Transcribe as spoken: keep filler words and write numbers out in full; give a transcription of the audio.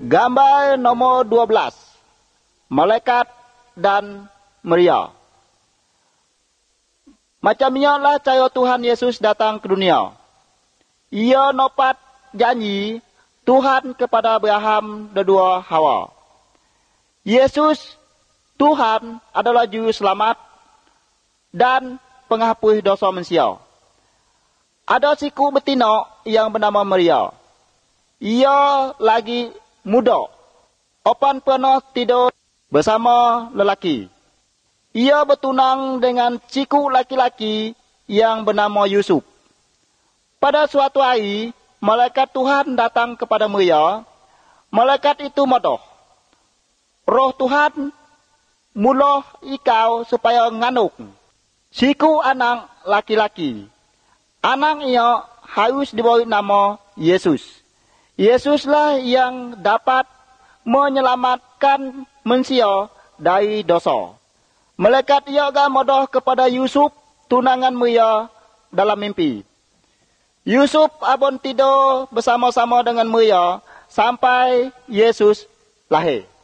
Gambar nomor dua belas. Malaikat dan Maria. Macam inilah cara Tuhan Yesus datang ke dunia. Ia nopat janji Tuhan kepada Abraham dan dua Hawa. Yesus, Tuhan, adalah juru selamat dan penghapus dosa manusia. Ada siku betina yang bernama Maria. Ia lagi muda. Opan pernah tidur bersama lelaki. Ia bertunang dengan ciku laki-laki yang bernama Yusuf. Pada suatu hari, malaikat Tuhan datang kepada Maria. Malaikat itu marah. Roh Tuhan muluh ikau supaya ngandung siku anak laki-laki. Anak ia harus diberi nama Yesus. Yesuslah yang dapat menyelamatkan manusia dari dosa. Malaikat ia juga marah kepada Yusuf, tunangan Maria, dalam mimpi. Yusuf abon tidur bersama-sama dengan Maria sampai Yesus lahir.